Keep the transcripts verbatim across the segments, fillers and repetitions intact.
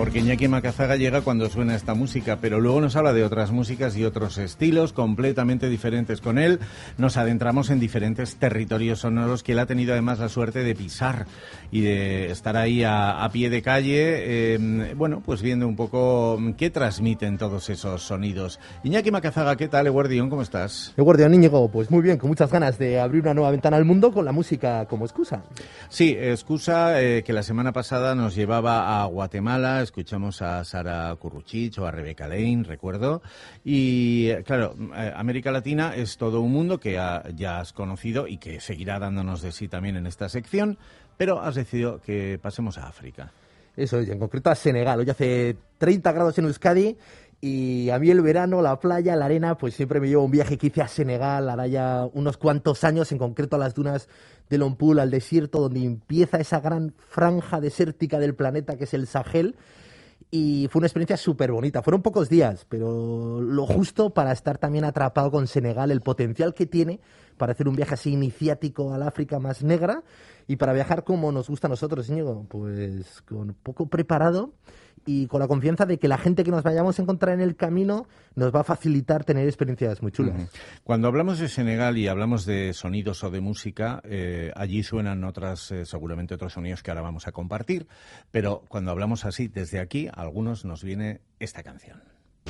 porque Iñaki Macazaga llega cuando suena esta música, pero luego nos habla de otras músicas y otros estilos completamente diferentes. Con él nos adentramos en diferentes territorios sonoros que él ha tenido además la suerte de pisar y de estar ahí a, a pie de calle, eh, bueno, pues viendo un poco qué transmiten todos esos sonidos. Iñaki Macazaga, ¿qué tal, Eguardión? ¿Cómo estás? Eguardión, Íñigo, pues muy bien, con muchas ganas de abrir una nueva ventana al mundo con la música como excusa. Sí, excusa eh, que la semana pasada nos llevaba a Guatemala. Escuchamos a Sara Curruchich o a Rebeca Lane, recuerdo. Y, claro, eh, América Latina es todo un mundo que ha, ya has conocido y que seguirá dándonos de sí también en esta sección, pero has decidido que pasemos a África. Eso es, en concreto a Senegal. Hoy hace treinta grados en Euskadi y a mí el verano, la playa, la arena, pues siempre me llevo un viaje que hice a Senegal, hará ya unos cuantos años, en concreto a las dunas de Lompoul, al desierto, donde empieza esa gran franja desértica del planeta que es el Sahel. Y fue una experiencia súper bonita. Fueron pocos días, pero lo justo para estar también atrapado con Senegal, el potencial que tiene para hacer un viaje así iniciático al África más negra y para viajar como nos gusta a nosotros, Íñigo, pues con poco preparado y con la confianza de que la gente que nos vayamos a encontrar en el camino nos va a facilitar tener experiencias muy chulas. Uh-huh. Cuando hablamos de Senegal y hablamos de sonidos o de música, eh, allí suenan otras, eh, seguramente otros sonidos que ahora vamos a compartir, pero cuando hablamos así desde aquí, a algunos nos viene esta canción.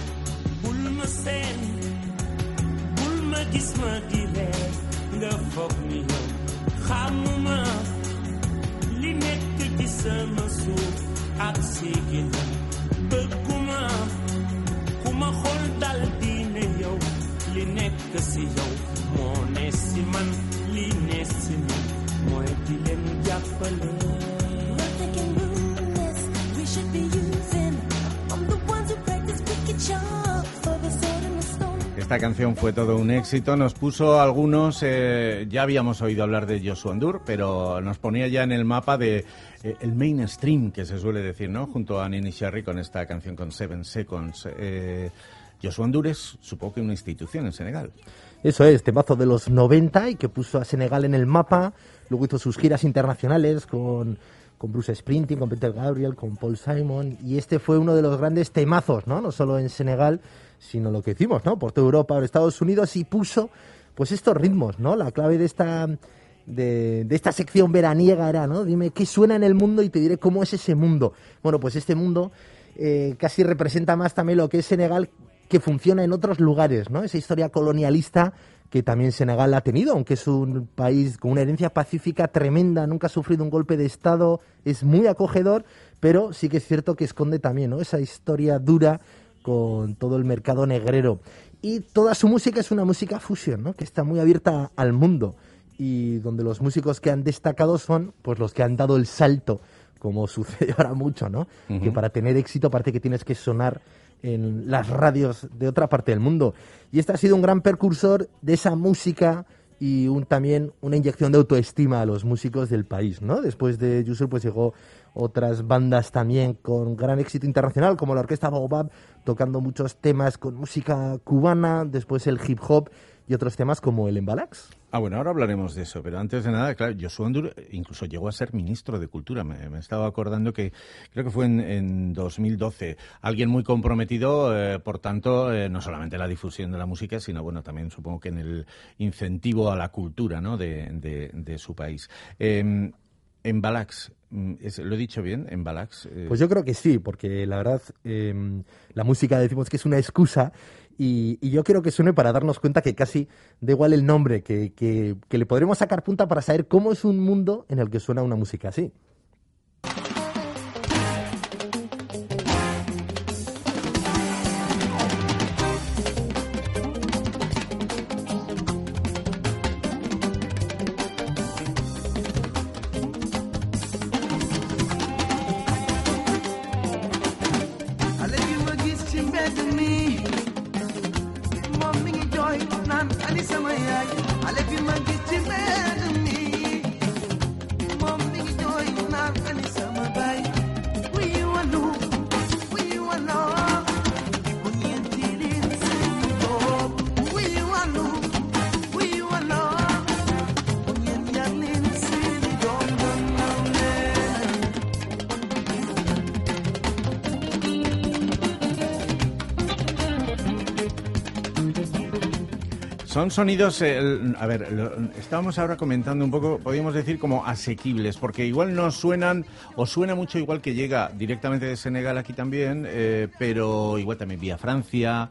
Esta canción fue todo un éxito, nos puso algunos, eh, ya habíamos oído hablar de Youssou N'Dour, pero nos ponía ya en el mapa de eh, el mainstream, que se suele decir, ¿no? Junto a Nini Sherry con esta canción con Seven Seconds. Eh, Youssou N'Dour es, supongo que una institución en Senegal. Eso es, temazo de los noventa y que puso a Senegal en el mapa, luego hizo sus giras internacionales con... con Bruce Springsteen, con Peter Gabriel, con Paul Simon, y este fue uno de los grandes temazos, ¿no? No solo en Senegal, sino lo que hicimos, ¿no? Por toda Europa, por Estados Unidos, y puso, pues, estos ritmos, ¿no? La clave de esta, de, de esta sección veraniega era, ¿no? Dime qué suena en el mundo y te diré cómo es ese mundo. Bueno, pues este mundo eh, casi representa más también lo que es Senegal, que funciona en otros lugares, ¿no? Esa historia colonialista que también Senegal ha tenido, aunque es un país con una herencia pacífica tremenda, nunca ha sufrido un golpe de Estado, es muy acogedor, pero sí que es cierto que esconde también, ¿no? Esa historia dura con todo el mercado negrero. Y toda su música es una música fusión, ¿no? Que está muy abierta al mundo y donde los músicos que han destacado son pues los que han dado el salto, como sucede ahora mucho, ¿no? Uh-huh. Que para tener éxito parece que tienes que sonar en las radios de otra parte del mundo. Y este ha sido un gran precursor de esa música y un, también una inyección de autoestima a los músicos del país, ¿no? Después de Youssou, pues llegó otras bandas también con gran éxito internacional, como la Orquesta Baobab, tocando muchos temas con música cubana, después el hip hop y otros temas como el Mbalax. Ah, bueno, ahora hablaremos de eso, pero antes de nada, claro, Youssou N'Dour incluso llegó a ser ministro de Cultura. Me, me estaba acordando que creo que fue en, en dos mil doce. Alguien muy comprometido, eh, por tanto, eh, no solamente en la difusión de la música, sino, bueno, también supongo que en el incentivo a la cultura, ¿no?, de, de, de su país. Eh, Mbalax, ¿lo he dicho bien? Mbalax. Eh... Pues yo creo que sí, porque la verdad, eh, la música decimos que es una excusa. Y, y yo quiero que suene para darnos cuenta que casi da igual el nombre, que, que, que le podremos sacar punta para saber cómo es un mundo en el que suena una música así. Son sonidos, eh, a ver, lo, estábamos ahora comentando un poco, podríamos decir como asequibles, porque igual no suenan, o suena mucho igual que llega directamente de Senegal aquí también, eh, pero igual también vía Francia,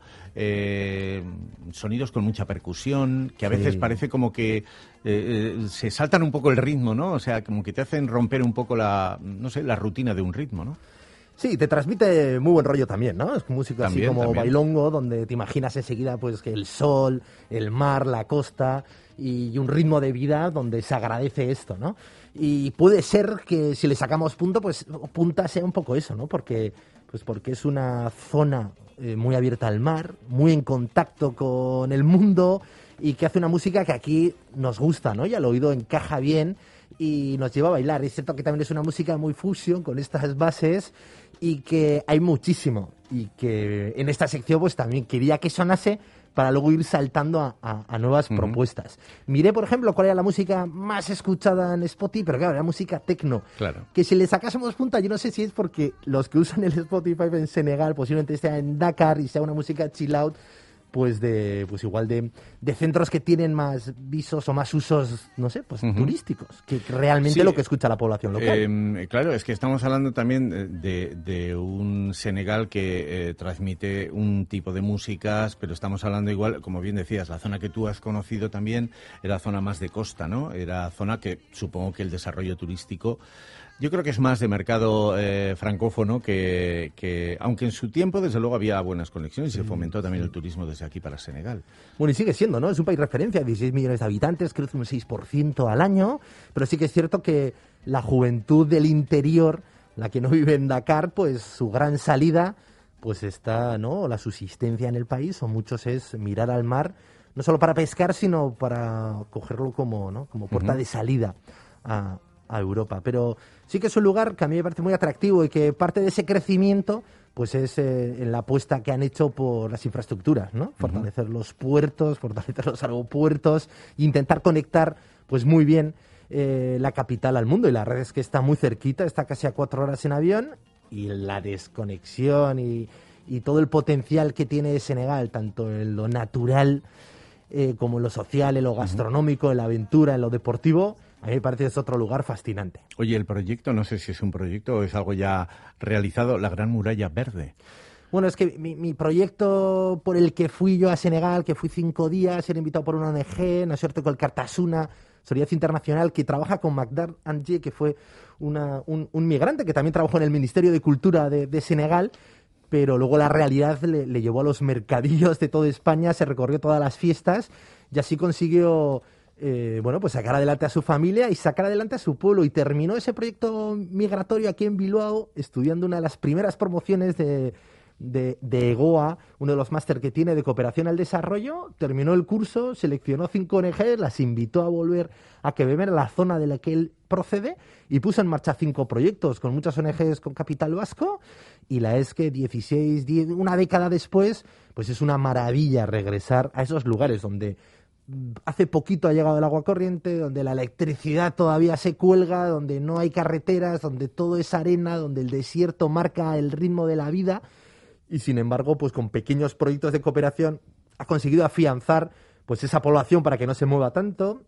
eh, sonidos con mucha percusión, que a veces sí. parece como que eh, eh, se saltan un poco el ritmo, ¿no? O sea, como que te hacen romper un poco la, no sé, la rutina de un ritmo, ¿no? Sí, te transmite muy buen rollo también, ¿no? Es música también, así como también. bailongo, donde te imaginas enseguida pues que el sol, el mar, la costa y un ritmo de vida donde se agradece esto, ¿no? Y puede ser que si le sacamos punto, pues punta sea un poco eso, ¿no? Porque, pues porque es una zona eh, muy abierta al mar, muy en contacto con el mundo y que hace una música que aquí nos gusta, ¿no? Y al oído encaja bien y nos lleva a bailar. Es cierto que también es una música muy fusion con estas bases y que hay muchísimo y que en esta sección pues también quería que sonase para luego ir saltando a, a, a nuevas uh-huh. propuestas. Miré, por ejemplo, cuál era la música más escuchada en Spotify, pero claro, era música tecno. Claro. Que si le sacásemos punta, yo no sé si es porque los que usan el Spotify en Senegal posiblemente estén en Dakar y sea una música chill out, pues de pues igual de, de centros que tienen más visos o más usos, no sé, pues uh-huh. turísticos, que realmente sí. lo que escucha la población local. Eh, claro, es que estamos hablando también de, de un Senegal que eh, transmite un tipo de músicas, pero estamos hablando igual, como bien decías, la zona que tú has conocido también era zona más de costa, ¿no? Era zona que supongo que el desarrollo turístico yo creo que es más de mercado eh, francófono que, que, aunque en su tiempo, desde luego, había buenas conexiones y se fomentó también el turismo desde aquí para Senegal. Bueno, y sigue siendo, ¿no? Es un país referencia, dieciséis millones de habitantes, crece un seis por ciento al año, pero sí que es cierto que la juventud del interior, la que no vive en Dakar, pues su gran salida, pues está, ¿no? La subsistencia en el país, o muchos es mirar al mar, no solo para pescar, sino para cogerlo como, ¿no? Como puerta uh-huh. de salida a a Europa, pero sí que es un lugar que a mí me parece muy atractivo y que parte de ese crecimiento pues es eh, en la apuesta que han hecho por las infraestructuras, ¿no? Fortalecer uh-huh. los puertos, fortalecer los aeropuertos e intentar conectar pues muy bien eh, la capital al mundo, y la red es que está muy cerquita, está casi a cuatro horas en avión, y la desconexión y, y todo el potencial que tiene Senegal, tanto en lo natural eh, como en lo social, en lo gastronómico, uh-huh. en la aventura, en lo deportivo. A mí me parece que es otro lugar fascinante. Oye, el proyecto, no sé si es un proyecto o es algo ya realizado, la Gran Muralla Verde. Bueno, es que mi, mi proyecto por el que fui yo a Senegal, que fui cinco días, era invitado por una O N G, ¿no es cierto?, con el Cartasuna, Solidaridad Internacional, que trabaja con Magdar Angie, que fue una, un, un migrante que también trabajó en el Ministerio de Cultura de, de Senegal, pero luego la realidad le, le llevó a los mercadillos de toda España, se recorrió todas las fiestas y así consiguió... Eh, bueno, pues sacar adelante a su familia y sacar adelante a su pueblo, y terminó ese proyecto migratorio aquí en Bilbao estudiando una de las primeras promociones de, de, de EGOA, uno de los máster que tiene de cooperación al desarrollo. Terminó el curso, seleccionó cinco O N Ges, las invitó a volver a que beber la zona de la que él procede y puso en marcha cinco proyectos con muchas O N Ges con capital vasco, y la es que dieciséis, diez, una década después, pues es una maravilla regresar a esos lugares donde hace poquito ha llegado el agua corriente, donde la electricidad todavía se cuelga, donde no hay carreteras, donde todo es arena, donde el desierto marca el ritmo de la vida, y sin embargo, pues con pequeños proyectos de cooperación ha conseguido afianzar pues esa población para que no se mueva tanto.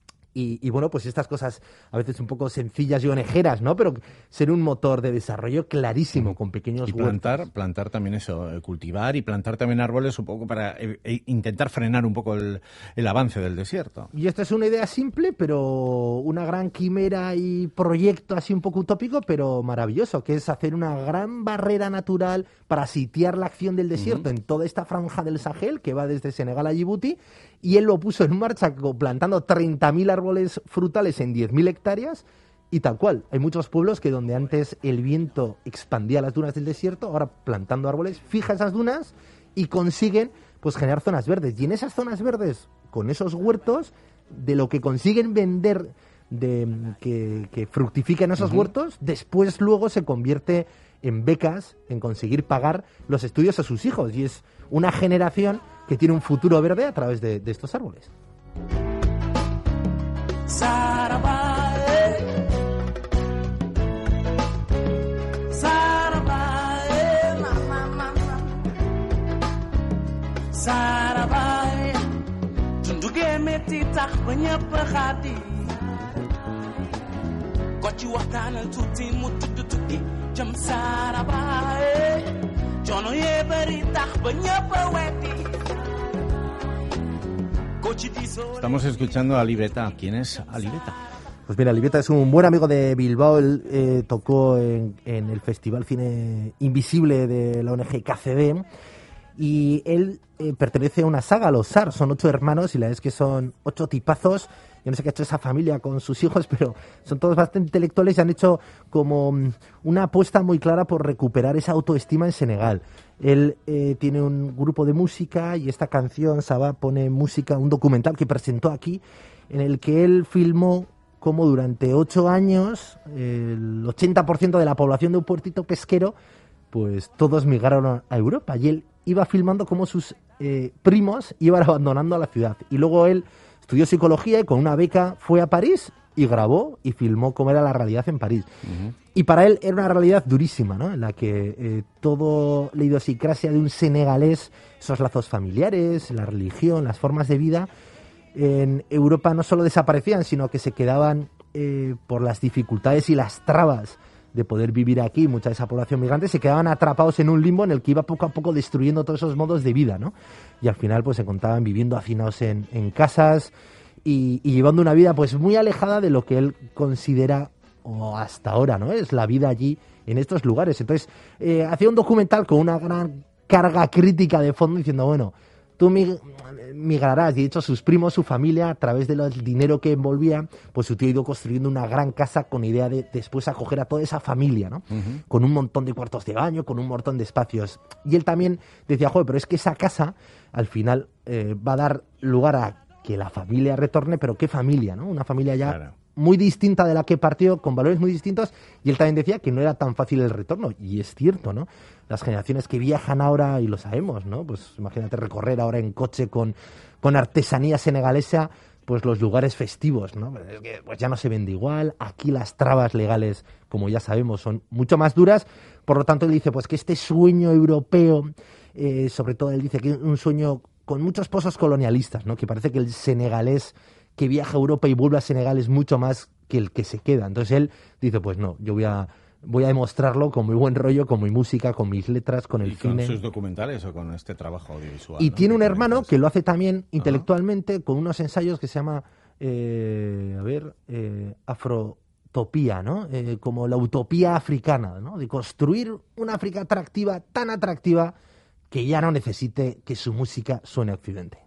Y, y bueno, pues estas cosas a veces un poco sencillas y onejeras, ¿no? Pero ser un motor de desarrollo clarísimo, con pequeños y plantar, huertos. plantar también eso, cultivar y plantar también árboles un poco para e, e intentar frenar un poco el, el avance del desierto. Y esta es una idea simple, pero una gran quimera y proyecto así un poco utópico, pero maravilloso, que es hacer una gran barrera natural para sitiar la acción del desierto uh-huh. en toda esta franja del Sahel, que va desde Senegal a Djibouti, y él lo puso en marcha plantando treinta mil árboles frutales en diez mil hectáreas, y tal cual. Hay muchos pueblos que donde antes el viento expandía las dunas del desierto, ahora plantando árboles fija esas dunas y consiguen pues generar zonas verdes. Y en esas zonas verdes, con esos huertos, de lo que consiguen vender de que, que fructifiquen esos uh-huh. huertos, después luego se convierte en becas, en conseguir pagar los estudios a sus hijos. Y es una generación que tiene un futuro verde a través de, de estos árboles. metti tax ba ñëpp xaati ko ci waxtaanal tuuti mu tudd tukki jëm Saraba coono yee bari tax ba ñëpp wetti. Estamos escuchando a Ali Beta. ¿Quién es Ali Beta? Pues mira, Ali Beta es un buen amigo de Bilbao. Él eh, tocó en, en el Festival Cine Invisible de la O N G K C D y él eh, pertenece a una saga, los S A R. Son ocho hermanos y la verdad es que son ocho tipazos. Yo no sé qué ha hecho esa familia con sus hijos, pero son todos bastante intelectuales y han hecho como una apuesta muy clara por recuperar esa autoestima en Senegal. Él eh, tiene un grupo de música y esta canción, Saba, pone música, un documental que presentó aquí, en el que él filmó cómo durante ocho años el ochenta por ciento de la población de un puertito pesquero, pues todos migraron a Europa. Y él iba filmando cómo sus eh, primos iban abandonando a la ciudad. Y luego él estudió psicología y con una beca fue a París y grabó y filmó cómo era la realidad en París. Uh-huh. Y para él era una realidad durísima, ¿no? En la que eh, todo la idiosincrasia de un senegalés, esos lazos familiares, la religión, las formas de vida, en Europa no solo desaparecían, sino que se quedaban eh, por las dificultades y las trabas de poder vivir aquí. Mucha de esa población migrante se quedaban atrapados en un limbo en el que iba poco a poco destruyendo todos esos modos de vida, ¿no? Y al final pues se encontraban viviendo hacinados en, en casas y, y llevando una vida pues muy alejada de lo que él considera, o hasta ahora, ¿no? Es la vida allí en estos lugares. Entonces eh, hacía un documental con una gran carga crítica de fondo diciendo, bueno, tú migrarás, y de hecho sus primos, su familia, a través del dinero que envolvía, pues su tío ha ido construyendo una gran casa con idea de después acoger a toda esa familia, ¿no? Uh-huh. Con un montón de cuartos de baño, con un montón de espacios. Y él también decía, joder, pero es que esa casa al final eh, va a dar lugar a que la familia retorne, pero ¿qué familia, no? Una familia ya claro. muy distinta de la que partió, con valores muy distintos, y él también decía que no era tan fácil el retorno, y es cierto, ¿no? Las generaciones que viajan ahora, y lo sabemos, ¿no? Pues imagínate recorrer ahora en coche con, con artesanía senegalesa, pues los lugares festivos, ¿no? Es que, pues ya no se vende igual, aquí las trabas legales, como ya sabemos, son mucho más duras, por lo tanto él dice, pues que este sueño europeo, eh, sobre todo él dice que es un sueño con muchos pozos colonialistas, ¿no? Que parece que el senegalés que viaja a Europa y vuelve a Senegal es mucho más que el que se queda. Entonces él dice, pues no, yo voy a voy a demostrarlo con muy buen rollo, con mi música, con mis letras, con el ¿Y cine. con sus documentales o con este trabajo audiovisual? Y ¿no? tiene un hermano que lo hace también intelectualmente Ajá. con unos ensayos que se llama, eh, a ver, eh, Afrotopía, ¿no? Eh, como la utopía africana, ¿no? De construir una África atractiva, tan atractiva, que ya no necesite que su música suene a Occidente.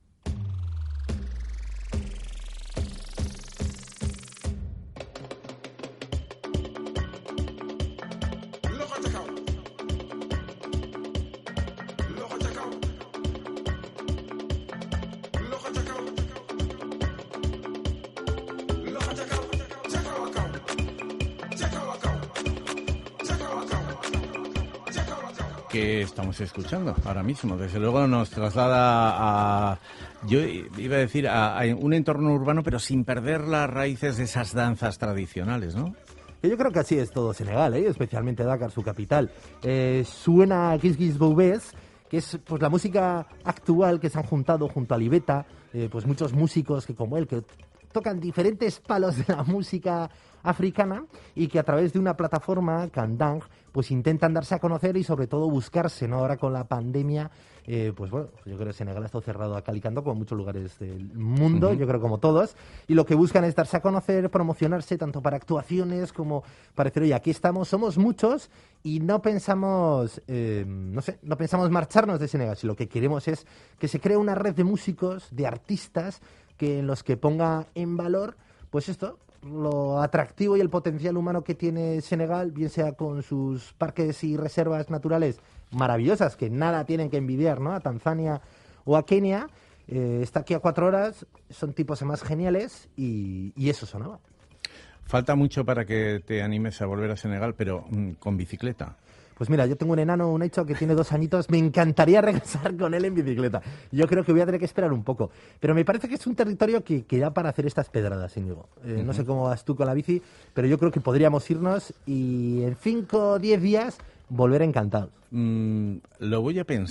Que estamos escuchando ahora mismo. Desde luego nos traslada a, yo iba a decir, a, a un entorno urbano, pero sin perder las raíces de esas danzas tradicionales, ¿no? Yo creo que así es todo Senegal, ¿eh? Especialmente Dakar, su capital. Eh, suena Guis Guis Boubès, que es pues la música actual que se han juntado junto a Ali Beta, eh, pues muchos músicos que como él, que tocan diferentes palos de la música africana y que a través de una plataforma, Kandang, pues intentan darse a conocer y sobre todo buscarse, ¿no? Ahora con la pandemia, eh, pues bueno, yo creo que Senegal ha estado cerrado a cal y canto como muchos lugares del mundo, uh-huh. yo creo como todos, y lo que buscan es darse a conocer, promocionarse tanto para actuaciones como para decir, oye, aquí estamos, somos muchos y no pensamos, eh, no sé, no pensamos marcharnos de Senegal, si lo que queremos es que se cree una red de músicos, de artistas, que en los que ponga en valor, pues esto, lo atractivo y el potencial humano que tiene Senegal, bien sea con sus parques y reservas naturales maravillosas, que nada tienen que envidiar, ¿no? A Tanzania o a Kenia. Eh, está aquí a cuatro horas, son tipos más geniales y, y eso sonaba. Falta mucho para que te animes a volver a Senegal, pero mm, con bicicleta. Pues mira, yo tengo un enano, un hecho que tiene dos añitos, me encantaría regresar con él en bicicleta. Yo creo que voy a tener que esperar un poco. Pero me parece que es un territorio que, que da para hacer estas pedradas, Íñigo. Eh, uh-huh. No sé cómo vas tú con la bici, pero yo creo que podríamos irnos y en cinco o diez días volver encantados. Mm, lo voy a pensar.